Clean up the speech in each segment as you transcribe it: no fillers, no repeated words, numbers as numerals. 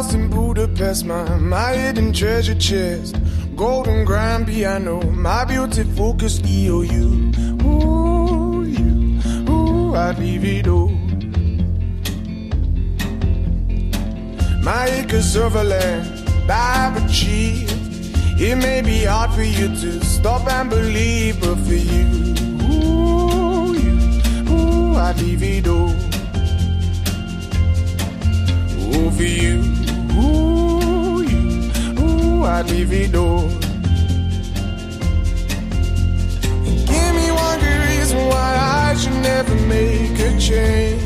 house in Budapest, my hidden treasure chest, golden grand piano, my beauty focused EOU. Ooh, you, ooh, I'd leave it all. My acres of land I've achieved. It may be hard for you to stop and believe, but for you, I'd leave it all. Oh, for you, I'd leave it all. Give me one good reason why I should never make a change.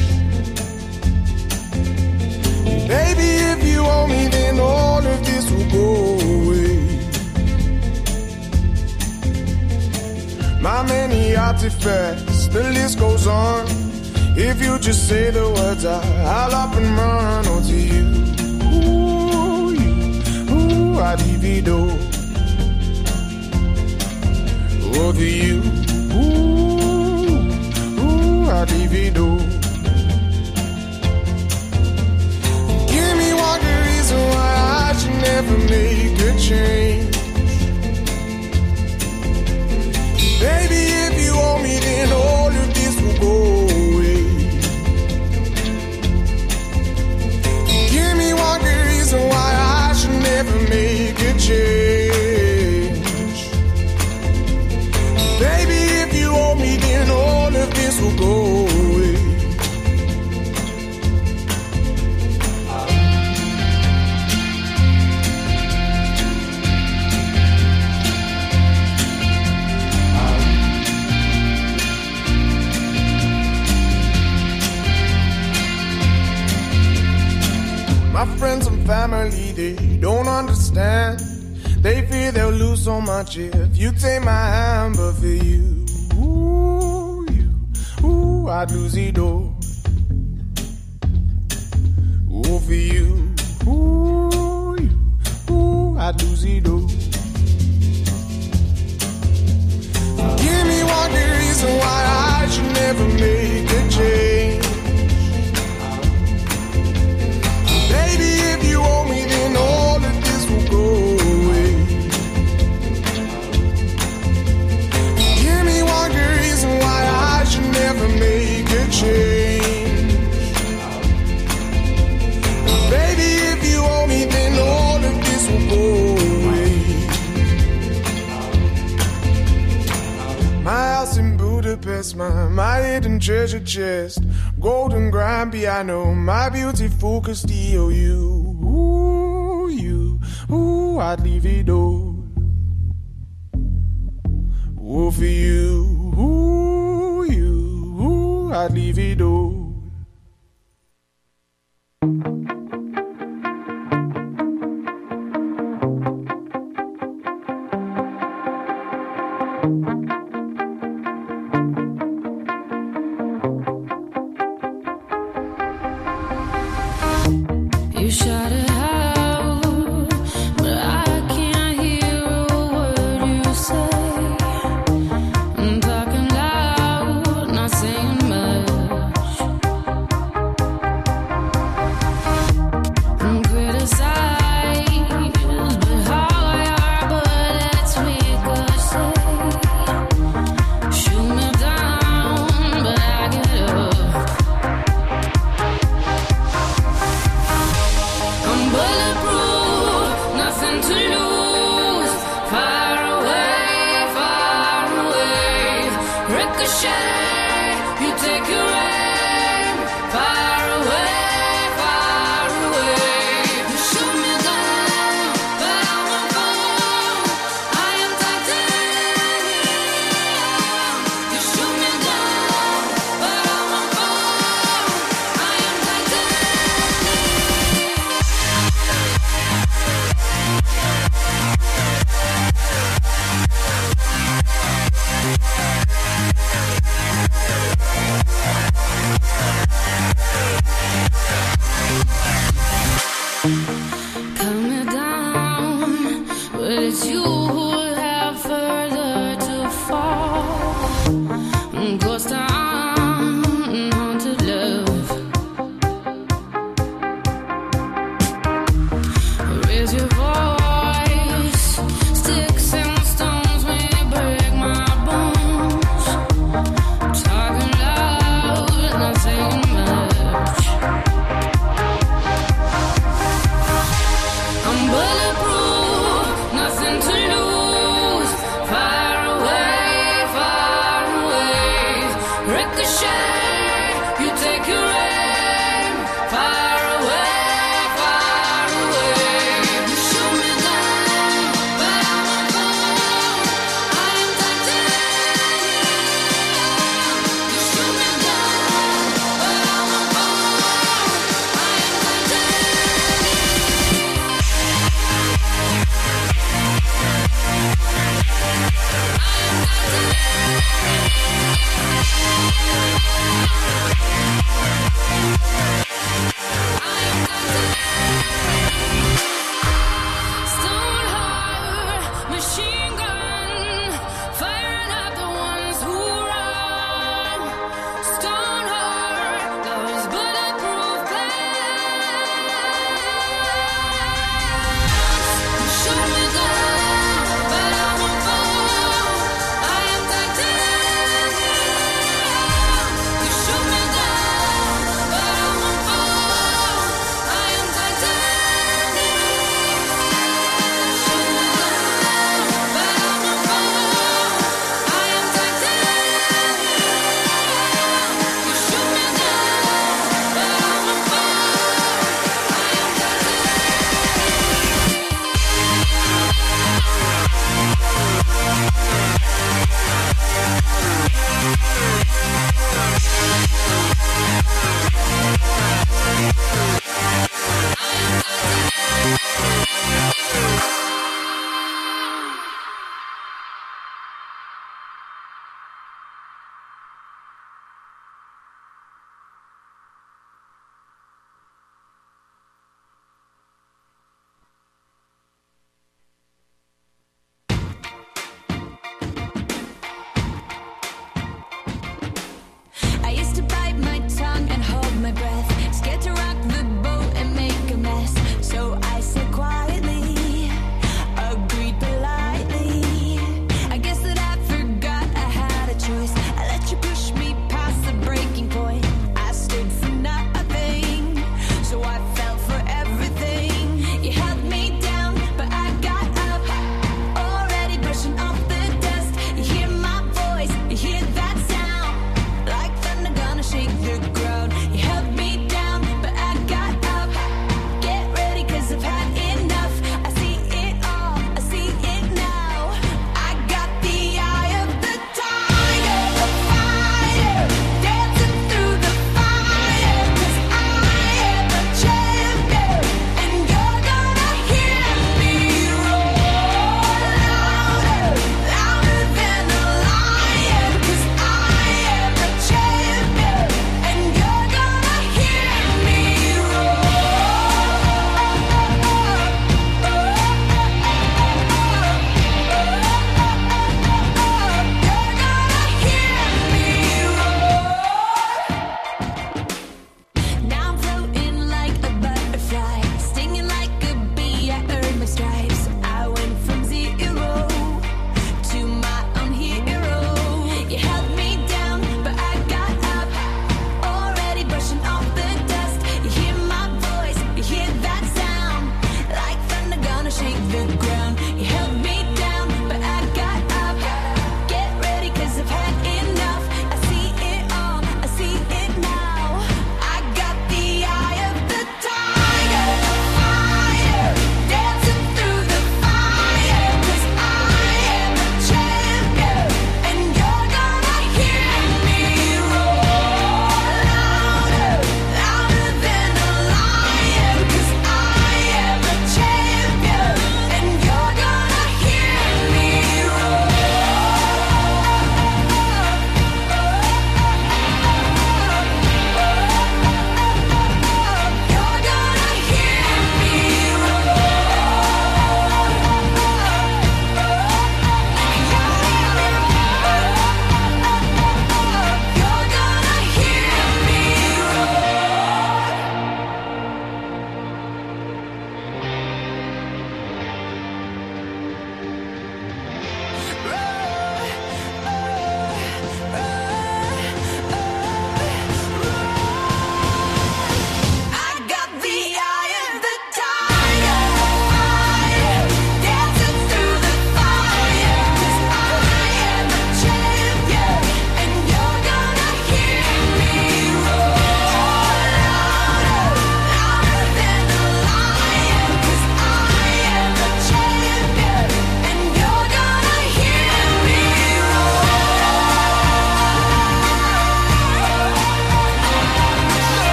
Baby, if you owe me, then all of this will go away. My many artifacts, the list goes on. If you just say the words, I'll up and run. Oh, to you, I'd leave it all. Oh, to you, I'd leave it all. Give me one good reason why I should never make a change. Baby, if you owe me, then all of this will go away. Give me one good reason why I should never make a change. Baby, if you owe me, then all of this will go away. My friends and family, they don't understand. They fear they'll lose so much if you take my hand. But for you, I'd lose it all. Oh, for you, I'd lose it all. Give me one good reason why I should never make a change. Baby, if you owe me, then all of this will go away. Give me one good reason why I should never make a change. Baby, if you owe me, then all of this will go away. My house in Budapest, my hidden treasure chest, golden grand piano, my beauty focused EOU. I'd leave it all. Oh, for you, I'd leave it all. You shot it out, but I can't hear a word you say. I'm talking loud, not saying much. I'm criticized, but how I are, but let's ricochet. Shoot me down, but I get up.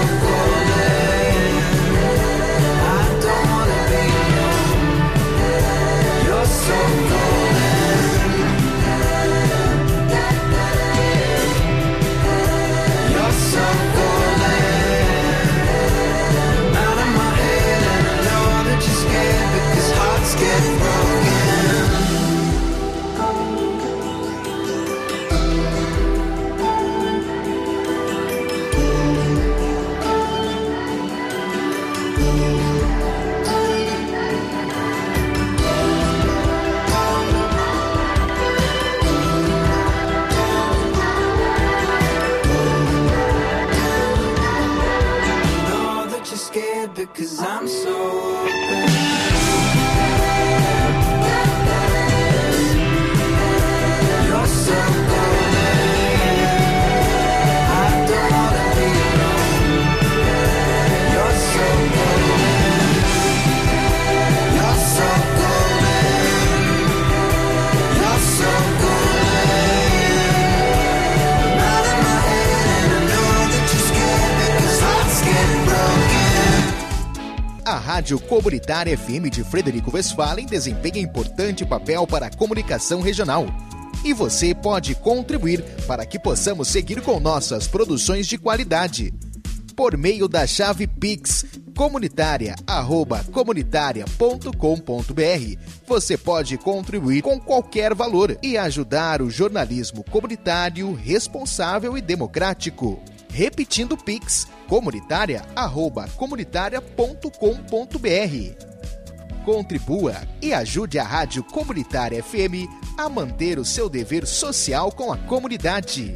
golden. I don't wanna be young. You're so golden. You're so golden. Out of my head, and I know that you're scared because hearts get broken. Because I'm so open. You're so golden. I don't wanna be alone. You're so golden. You're so golden. You're so golden. I'm out of my head and I know that you're scared because hearts get broken. A Rádio Comunitária FM de Frederico Westphalen desempenha importante papel para a comunicação regional. E você pode contribuir para que possamos seguir com nossas produções de qualidade. Por meio da chave Pix comunitaria@comunitaria.com.br, você pode contribuir com qualquer valor e ajudar o jornalismo comunitário responsável e democrático. Repetindo Pix comunitaria@comunitaria.com.br. Contribua e ajude a Rádio Comunitária FM a manter o seu dever social com a comunidade.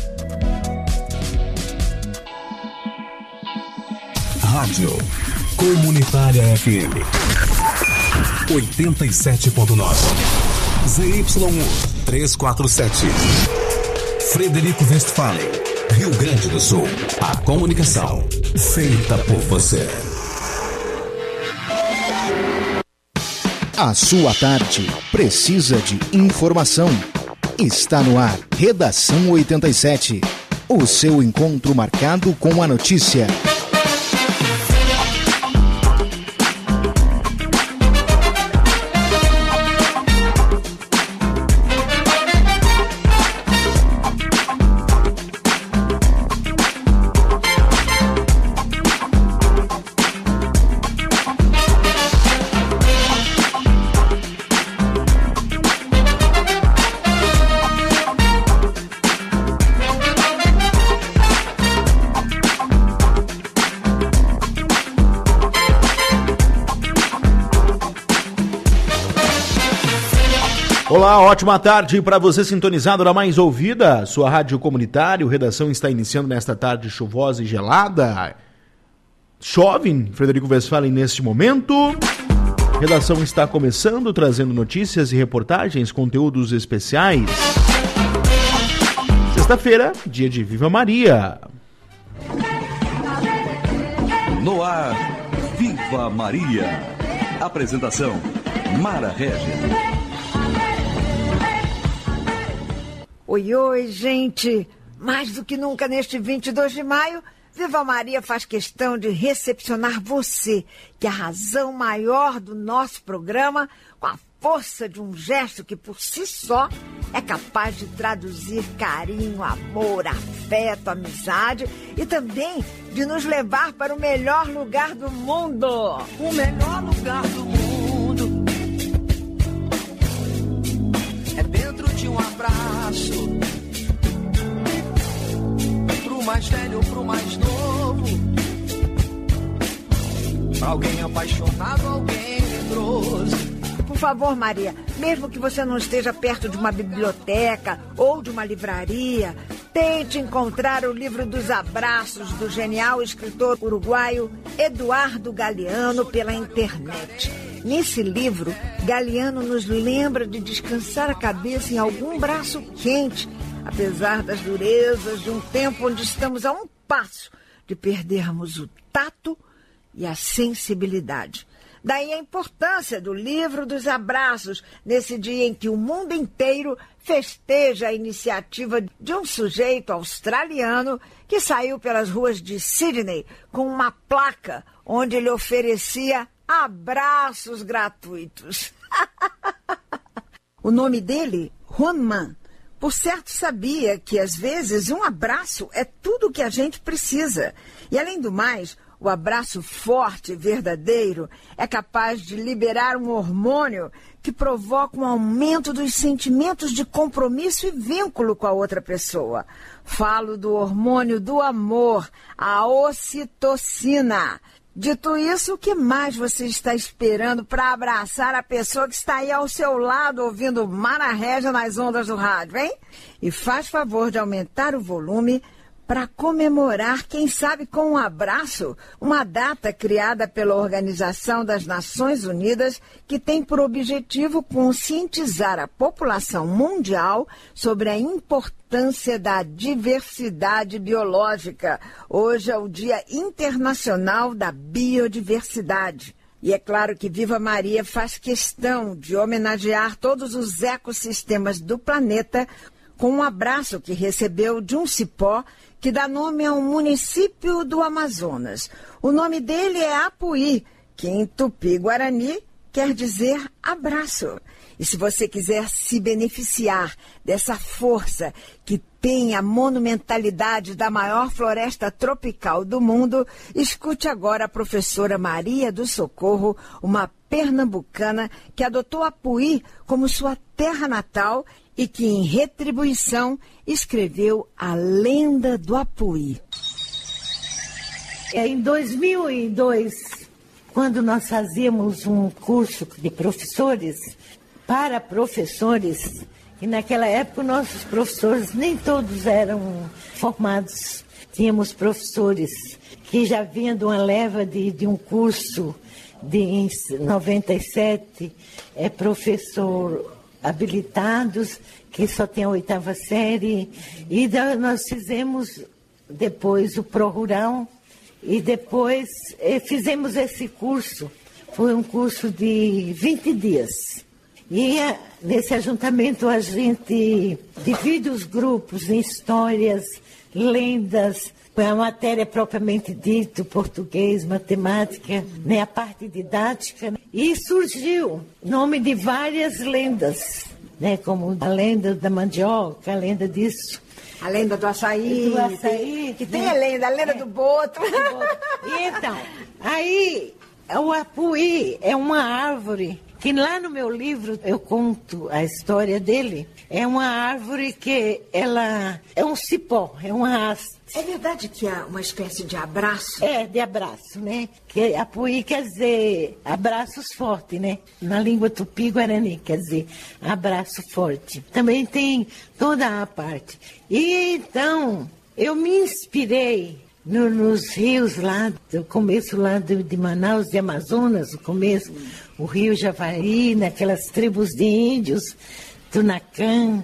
Rádio Comunitária FM 87.9 ZYU 347 Frederico Westphalen, Rio Grande do Sul. A comunicação feita por você. A sua tarde precisa de informação. Está no ar Redação 87. O seu encontro marcado com a notícia. Olá, ótima tarde para você sintonizado na mais ouvida, sua rádio comunitária. O Redação está iniciando nesta tarde chuvosa e gelada. Chove em Frederico Westphalen neste momento. Redação está começando, trazendo notícias e reportagens, conteúdos especiais. Sexta-feira, dia de Viva Maria. No ar, Viva Maria. Apresentação, Mara Regis. Oi, oi, gente! Mais do que nunca neste 22 de maio, Viva Maria faz questão de recepcionar você, que é a razão maior do nosso programa, com a força de um gesto que por si só é capaz de traduzir carinho, amor, afeto, amizade e também de nos levar para o melhor lugar do mundo. O melhor lugar do mundo é dentro de um abraço, pro mais velho ou pro mais novo, alguém apaixonado, alguém medroso. Por favor, Maria, mesmo que você não esteja perto de uma biblioteca ou de uma livraria, tente encontrar o livro dos abraços do genial escritor uruguaio Eduardo Galeano pela internet. Nesse livro, Galeano nos lembra de descansar a cabeça em algum braço quente, apesar das durezas de um tempo onde estamos a um passo de perdermos o tato e a sensibilidade. Daí a importância do Livro dos Abraços, nesse dia em que o mundo inteiro festeja a iniciativa de um sujeito australiano que saiu pelas ruas de Sydney com uma placa onde ele oferecia abraços gratuitos. O nome dele, Juanman, por certo sabia que às vezes um abraço é tudo o que a gente precisa. E além do mais, o abraço forte e verdadeiro é capaz de liberar um hormônio que provoca um aumento dos sentimentos de compromisso e vínculo com a outra pessoa. Falo do hormônio do amor, a ocitocina. Dito isso, o que mais você está esperando para abraçar a pessoa que está aí ao seu lado ouvindo Mara Régia nas ondas do rádio, hein? E faz favor de aumentar o volume para comemorar, quem sabe com um abraço, uma data criada pela Organização das Nações Unidas que tem por objetivo conscientizar a população mundial sobre a importância da diversidade biológica. Hoje é o Dia Internacional da Biodiversidade. E é claro que Viva Maria faz questão de homenagear todos os ecossistemas do planeta com um abraço que recebeu de um cipó que dá nome a um município do Amazonas. O nome dele é Apuí, que em Tupi-Guarani quer dizer abraço. E se você quiser se beneficiar dessa força que tem a monumentalidade da maior floresta tropical do mundo, escute agora a professora Maria do Socorro, uma pernambucana que adotou Apuí como sua terra natal e que, em retribuição, escreveu a Lenda do Apuí. Em 2002, quando nós fazíamos um curso de professores, para professores, e naquela época nossos professores nem todos eram formados. Tínhamos professores que já vinham de uma leva de um curso em 97, professor habilitados, que só tem a 8ª série, e nós fizemos depois o Pro-Rural, e depois fizemos esse curso. Foi um curso de 20 dias. E nesse ajuntamento a gente divide os grupos em histórias, lendas, a matéria propriamente dita, português, matemática, né, a parte didática. E surgiu nome de várias lendas, né, como a lenda da mandioca, a lenda disso. A lenda do açaí. Do açaí. Que tem a lenda do boto. E então, aí o Apuí é uma árvore que lá no meu livro eu conto a história dele. É uma árvore que ela é um cipó, é uma haste. É verdade que há uma espécie de abraço? É, de abraço, né? Que Apuí quer dizer abraços fortes, né? Na língua tupi-guarani, quer dizer abraço forte. Também tem toda a parte. E então, eu me inspirei nos rios lá, do começo lá de Manaus, de Amazonas, o começo, o rio Javari, naquelas tribos de índios, Tunacã,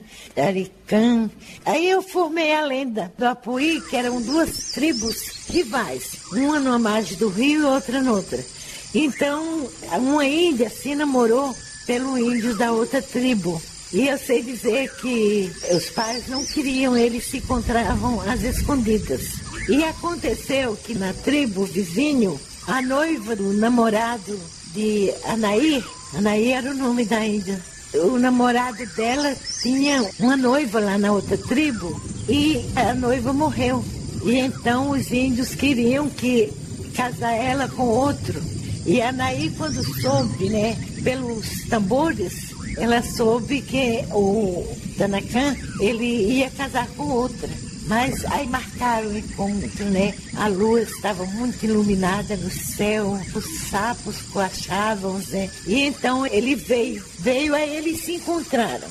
Aricã. Aí eu formei a lenda do Apuí, que eram 2 tribos rivais, uma numa margem do rio e outra noutra. Então, uma índia se namorou pelo índio da outra tribo. E eu sei dizer que os pais não queriam, eles se encontravam às escondidas. E aconteceu que na tribo vizinho, a noiva do namorado de Anaí era o nome da índia. O namorado dela tinha uma noiva lá na outra tribo e a noiva morreu. E então os índios queriam casar ela com outro. E a Anaí, quando soube, né, pelos tambores, ela soube que o Tanacã, ele ia casar com outra. Mas aí marcaram o encontro, né? A lua estava muito iluminada no céu, os sapos coachavam, né? E então ele veio, aí eles se encontraram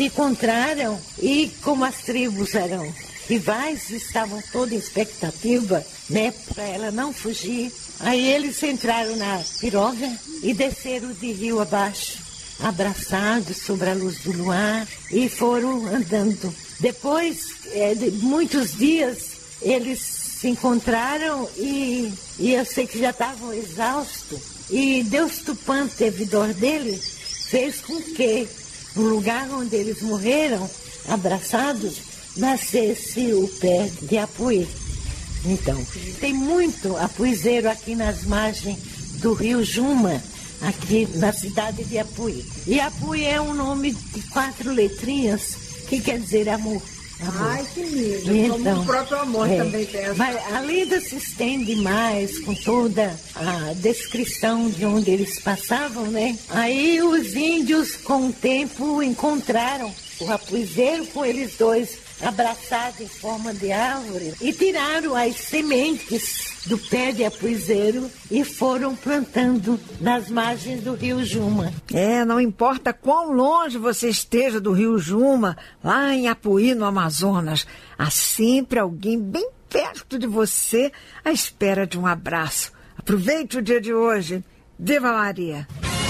e como as tribos eram rivais, estavam toda em expectativa, né? Para ela não fugir. Aí eles entraram na piroga e desceram de rio abaixo, abraçados sobre a luz do luar, e foram andando. Depois de muitos dias, eles se encontraram e eu sei que já estavam exaustos. E Deus Tupã, servidor dele, fez com que no lugar onde eles morreram, abraçados, nascesse o pé de apuí. Então, tem muito apuizeiro aqui nas margens do rio Juma, aqui na cidade de Apuí. E Apuí é um nome de 4 letrinhas, que quer dizer amor. Ai, que lindo. Como o próprio amor também tem essa. A lenda se estende mais com toda a descrição de onde eles passavam, né? Aí os índios, com o tempo, encontraram o apuizeiro com eles dois abraçados em forma de árvore e tiraram as sementes do pé de apuizeiro e foram plantando nas margens do rio Juma. Não importa quão longe você esteja do rio Juma, lá em Apuí, no Amazonas, há sempre alguém bem perto de você à espera de um abraço. Aproveite o dia de hoje. Viva Maria!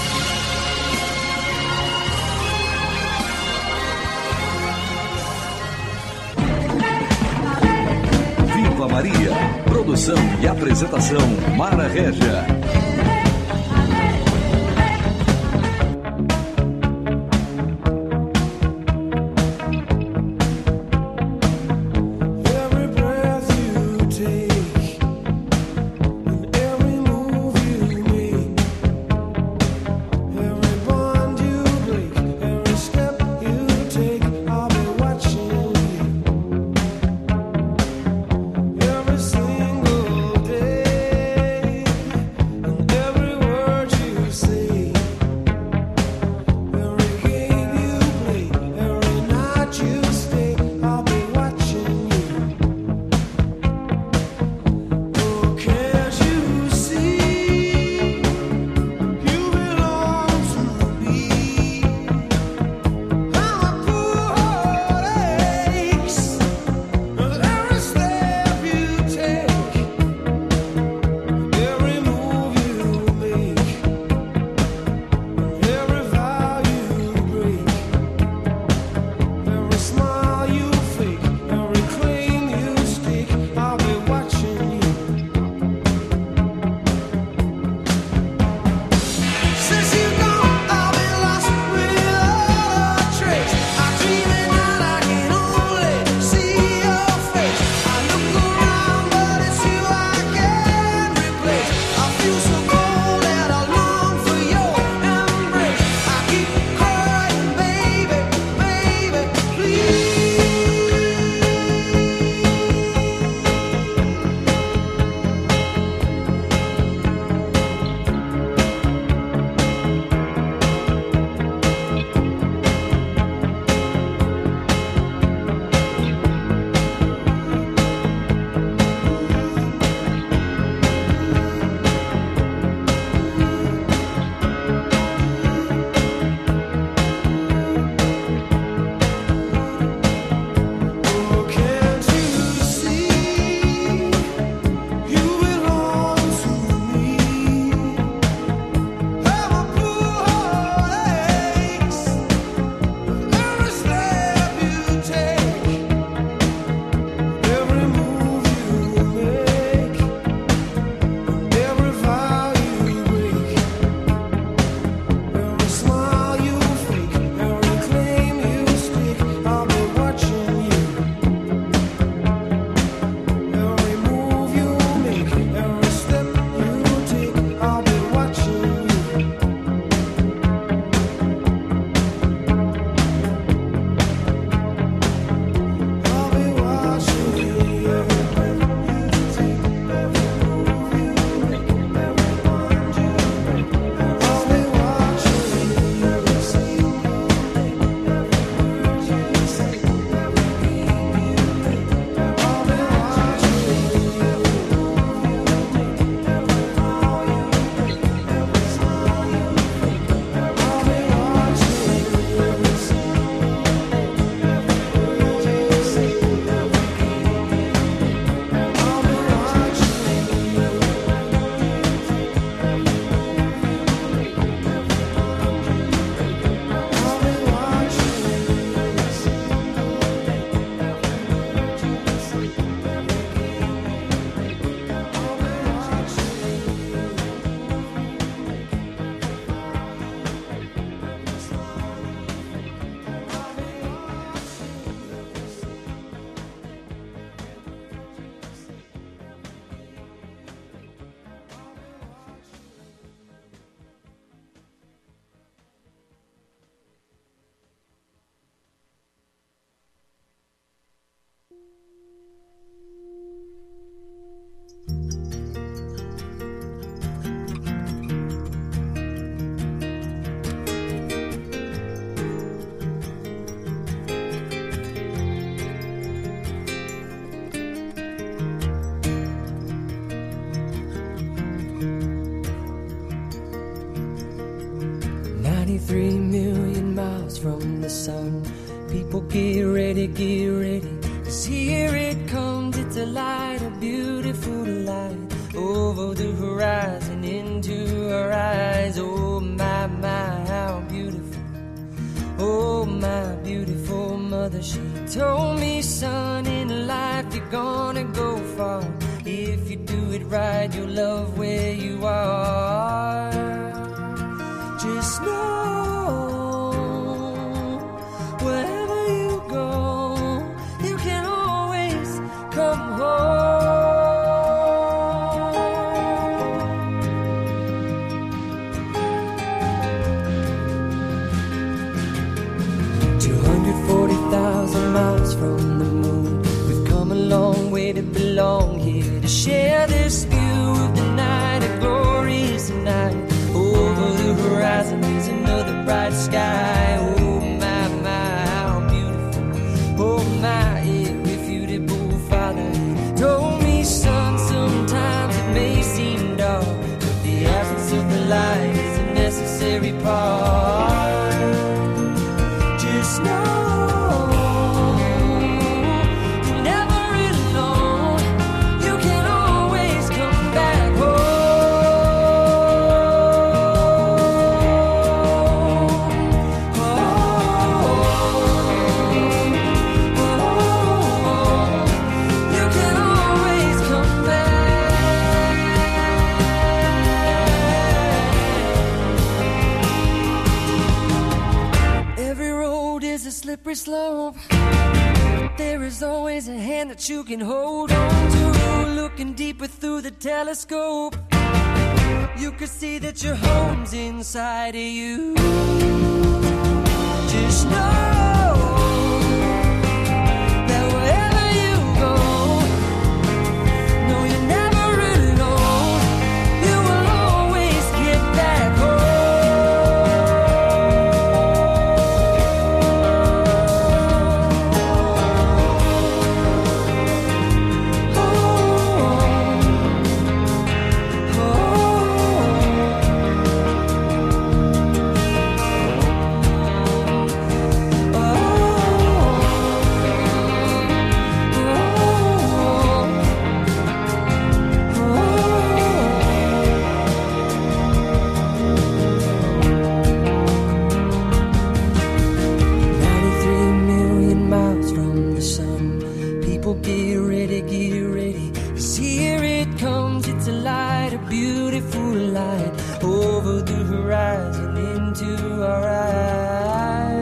Viva Maria. Produção e apresentação Mara Régia. 93 million miles from the sun. People get ready, 'cause here it comes. It's a light, a beautiful light, over the horizon, into our eyes. Oh my, my, how beautiful. Oh my beautiful mother, she told me, son, in life you're gonna go far. If you do it right, you'll love where you are. Just know, wherever you go, you can always come home. 240,000 miles from the moon, we've come a long way to belong here, to share this view of the night, a glorious night. Over the horizon is another bright sky. Oh my, my, how beautiful. Oh my, irrefutable father, he told me, son, sometimes it may seem dark, but the absence of the light is a necessary part. Just know slippery slope. There is always a hand that you can hold on to. Looking deeper through the telescope, you can see that your home's inside of you. Just know that wherever you go, no, you're never alone. You will always get back home. Get ready, 'cause here it comes. It's a light, a beautiful light, over the horizon, into our eyes.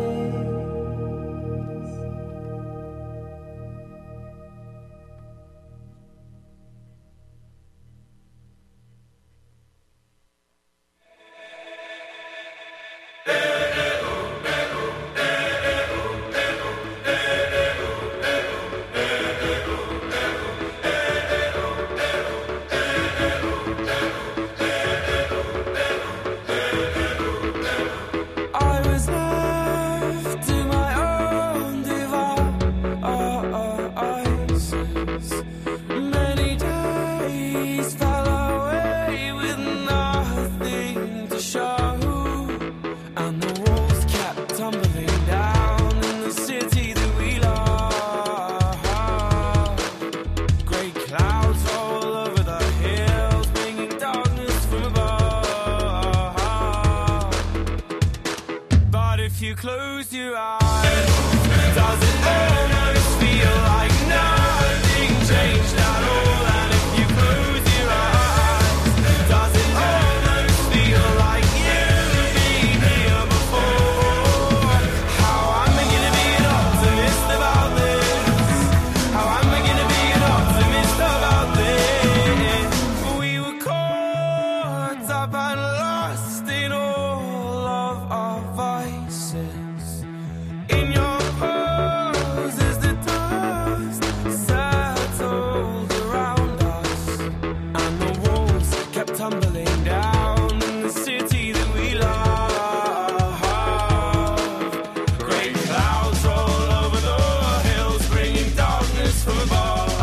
Close your eyes. Does it almost feel like nothing changed at all? And if you close your eyes, does it almost feel like you've been here before? How am I gonna be an optimist about this? How am I gonna be an optimist about this? We were caught up and lost in all of our vices. In your pose as the dust settled around us, and the walls kept tumbling down in the city that we love. Great clouds roll over the hills, bringing darkness from above.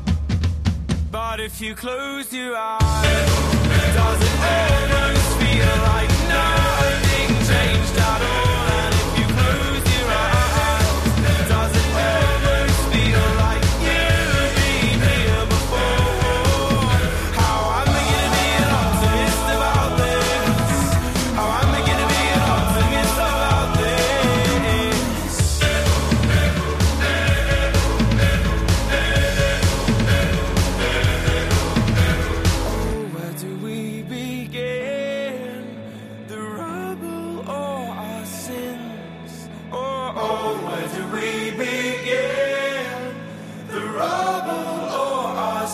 But if you close your eyes, does it almost feel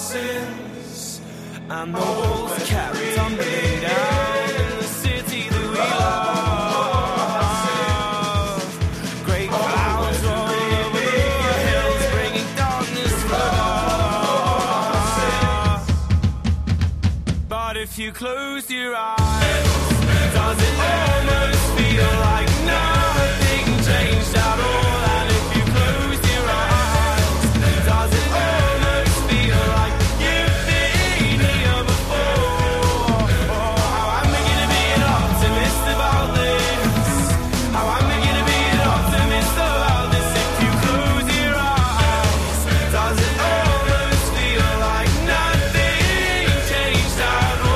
sins, and the walls kept tumbling down in the city that we love. Great clouds roll over the hills, bringing darkness for us. But if you close your eyes, does it almost feel like nothing changed at all? And if you close your eyes, does it almost feel like you've been here before? Oh, how I'm beginning to be an optimist about this. How I'm beginning to be an optimist about this. If you close your eyes, does it almost feel like nothing changed at all?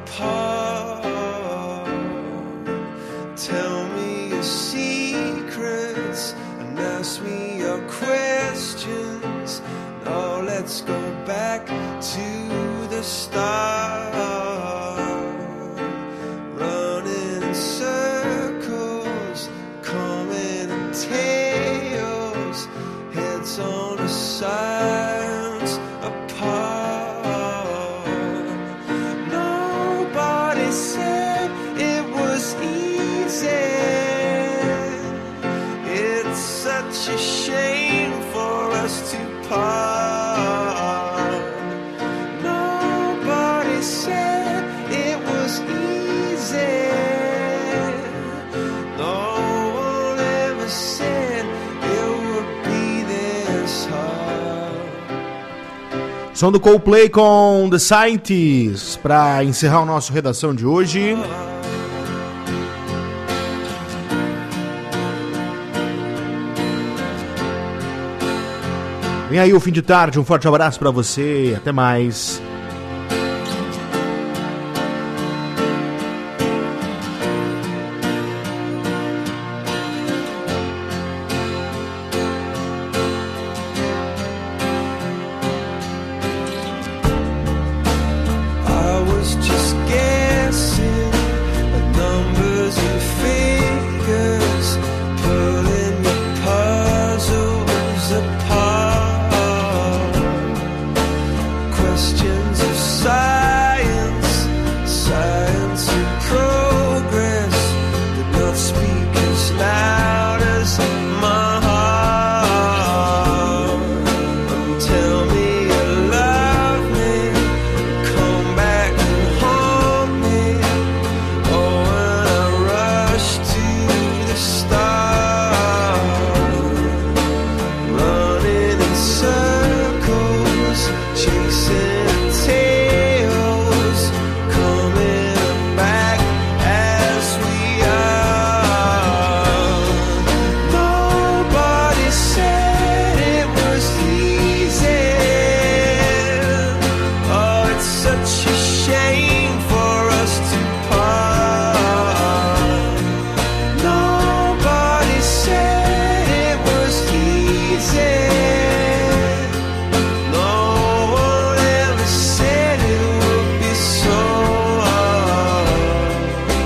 apart. Tell me your secrets and ask me your questions. Now let's go back to the start. Running in circles, coming in tails, heads on the sides apart. Nobody said it was easy. It's such a shame for us to part. Nobody said it was easy. No one ever said it would be this hard. Som do Coldplay com The Scientists para encerrar o nosso redação de hoje. Vem aí o fim de tarde, um forte abraço para você, até mais. I was just guessing at numbers and figures, pulling the puzzles apart. Questions of science, science and progress, did not speak as loud as my heart. Tell me you love me, come back and haunt me. Oh, when I rush to the start, running in circles, chasing tails, coming back as we are. Nobody said it was easy. Oh, it's such a shame for us to part. Nobody said it was easy. No one ever said it would be so hard.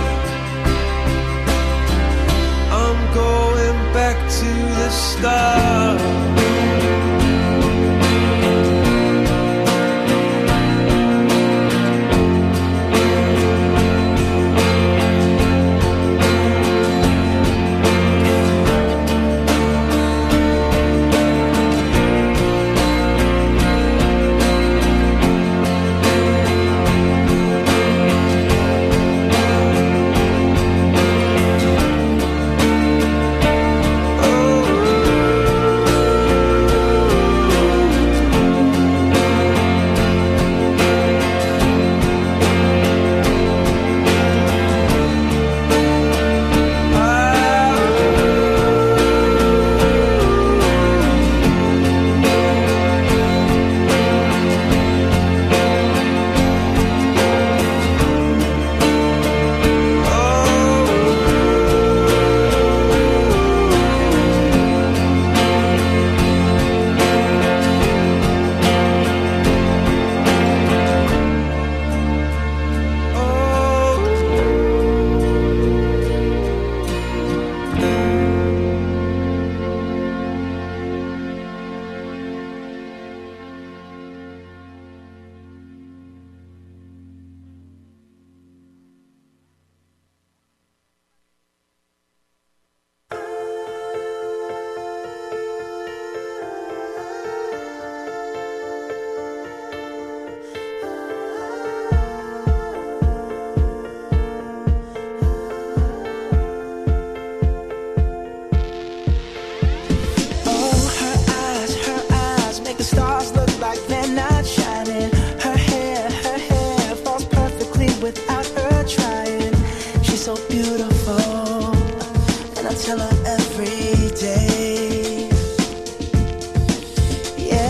I'm going back to the start.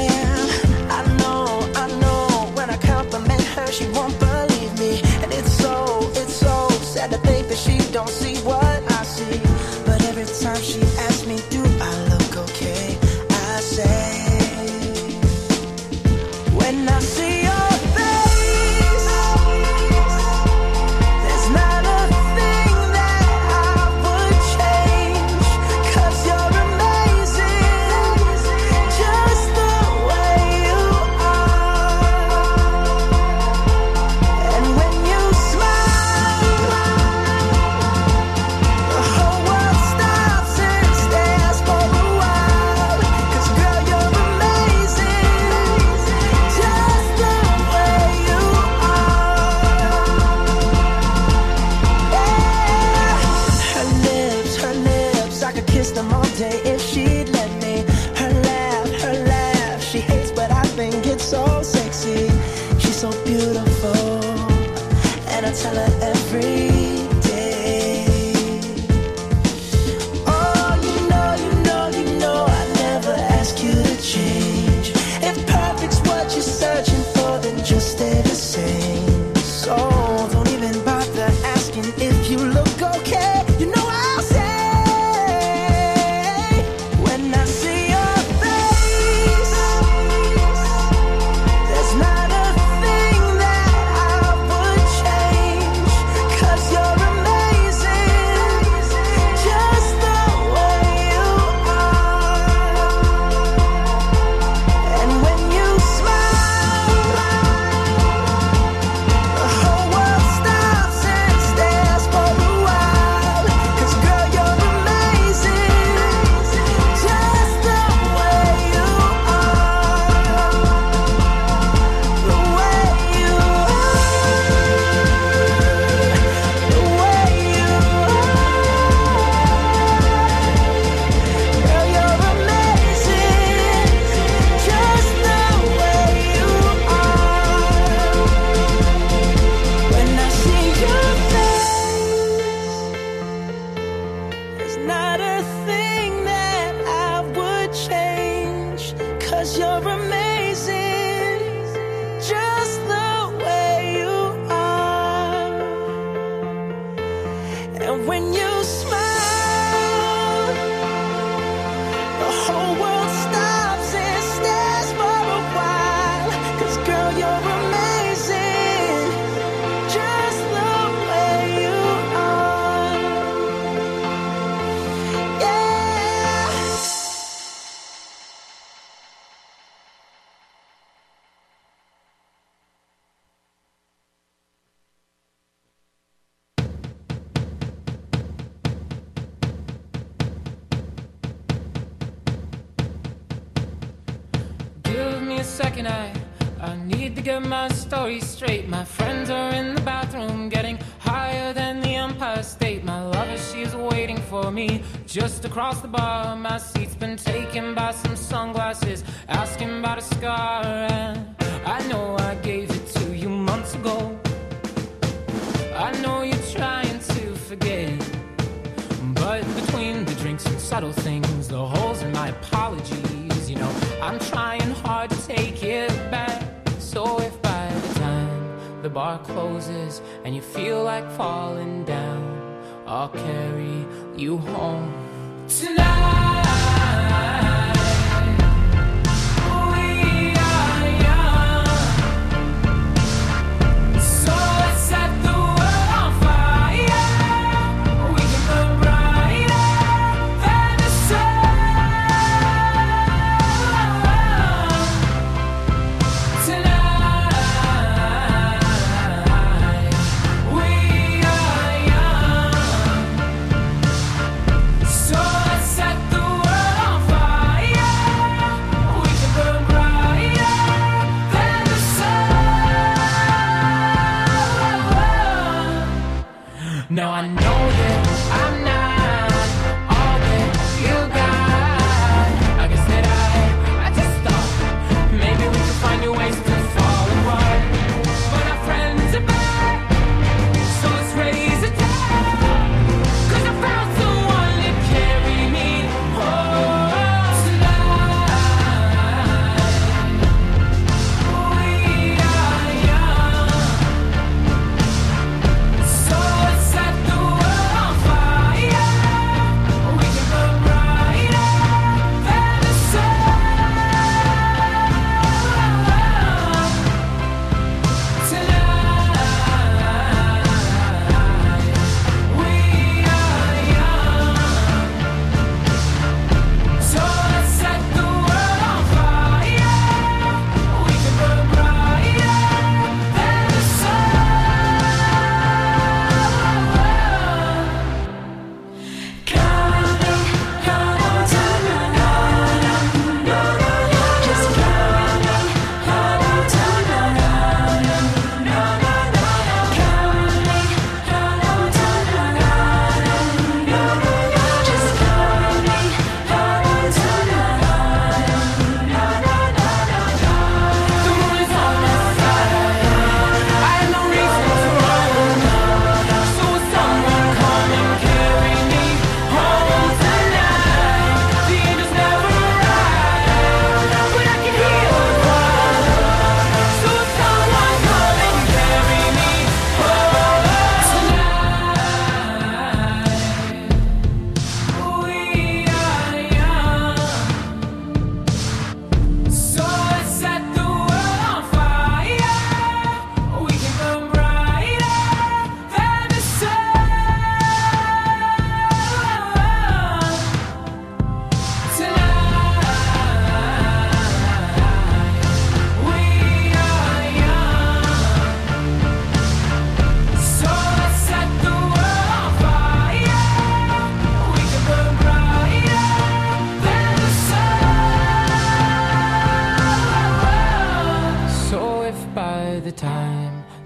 she won't believe me, and it's so that she don't see what I see. But every time she asks me, do I look okay? I say, when I see your face, there's not a thing that I would change. 'Cause you're amazing, just the way you are. And when you smile, the whole world stops and stares for a while. 'Cause girl, you're amazing, just the way you are. Yeah. Her lips, I could kiss them all day if she'd let me. Her laugh, she hates but I think it's so sexy. She's so beautiful, and I tell her every day. Oh, you know, I never ask you to change. If perfect's what you're searching for, then just stay the same. So don't even bother asking if you look okay. You know I'll say, when I see your face, there's not a thing that I would change. 'Cause you're amazing, just the way you are. And when you smile, the whole world stops and stares for a while. 'Cause girl, you're amazing, just the way you are. The way you are. The way you are. Girl, you're amazing, just the way you are. When I see your face, there's not a thing that I would change. 'Cause you're amazing, just the way you are. And when you smile, the whole world stops and stares for a while. 'Cause girl, you're amazing, just the way you are. Yeah. Give me a second, I need to get my story straight. My friends are in the bathroom, getting higher than the Empire State. My lover, she's waiting for me just across the bar. My seat's been taken by some sunglasses, asking about a scar. And I know I gave it to you months ago. I know you're trying to forget, but between the drinks and subtle things, the holes in my apologies, you know, I'm trying hard to take it back. So if by the time the bar closes and you feel like falling down, I'll carry you home tonight. We are young, so let's set the world on fire. We can burn brighter than the sun. Tonight, we are young, so let's set the world on fire. We can burn brighter than the sun. Now I know that I'm not all that you got. I guess that I just thought maybe we could find new ways to fall apart. But our friends are back, so let's raise a toast. 'Cause I found someone to carry me home tonight. We are young, so let's set the world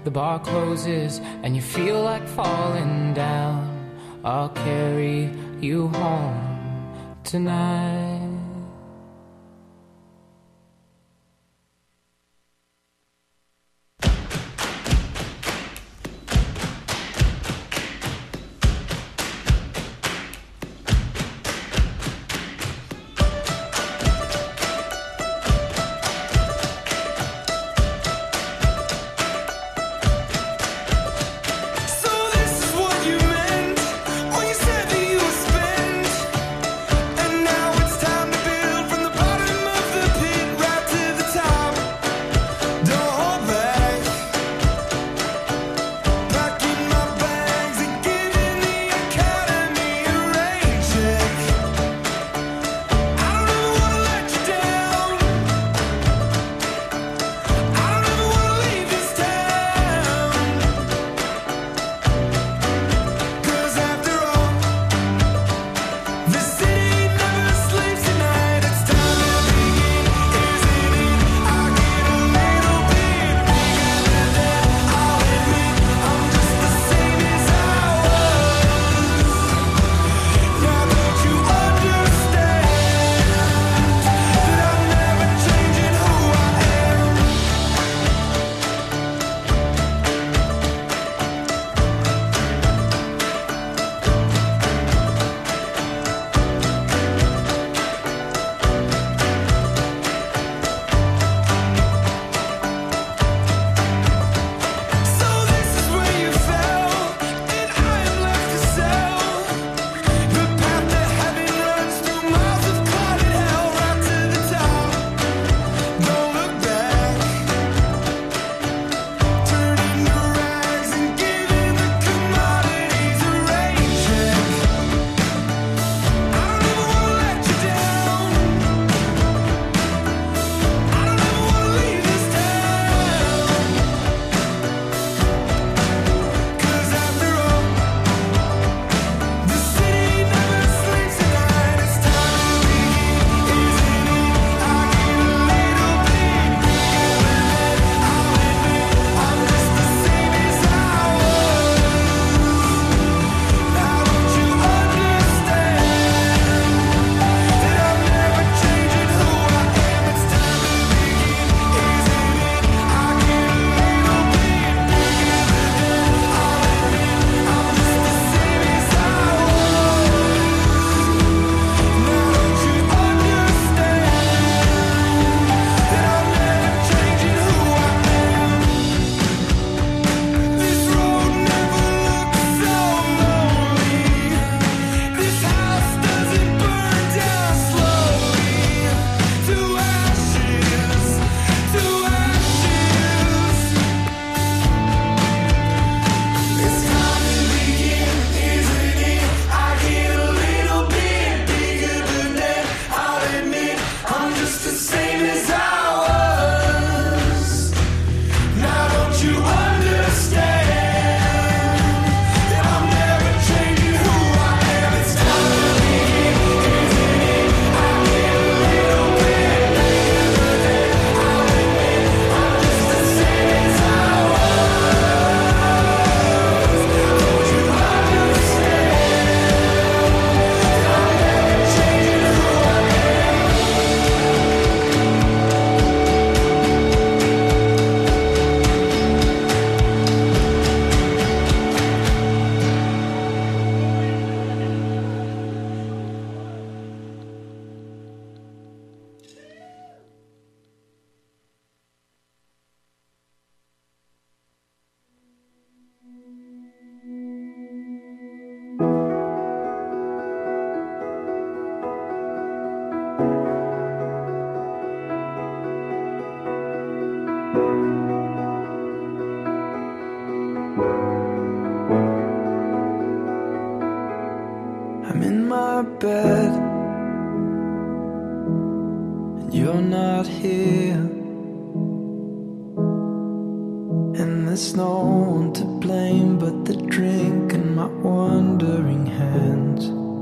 the bar closes and you feel like falling down, I'll carry you home tonight. I'm in my bed and you're not here, and there's no one to blame but the drink and my wandering hands.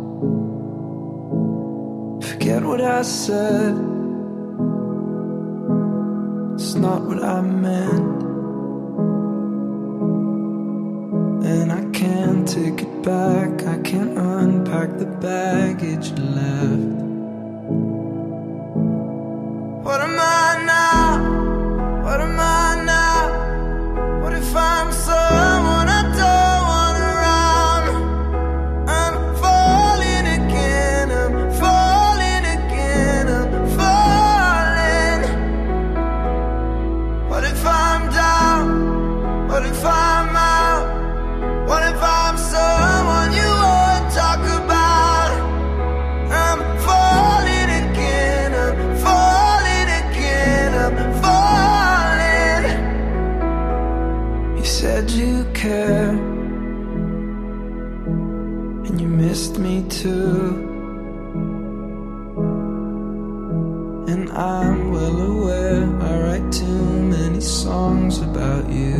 Forget what I said, it's not what I meant. can't take it back. I can't unpack the baggage left. What am I now? What am I now? What if I'm someone I don't want around? I'm falling again, I'm falling again, I'm falling. What if I'm down? What if I'm out? What if I'm someone you won't talk about? I'm falling again, I'm falling again, I'm falling. You said you care, and you missed me too. And I'm well aware I write too many songs about you.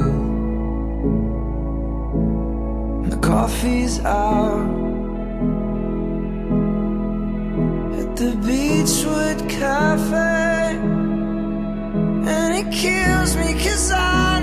The coffee's out at the Beachwood Cafe, and it kills me 'cause I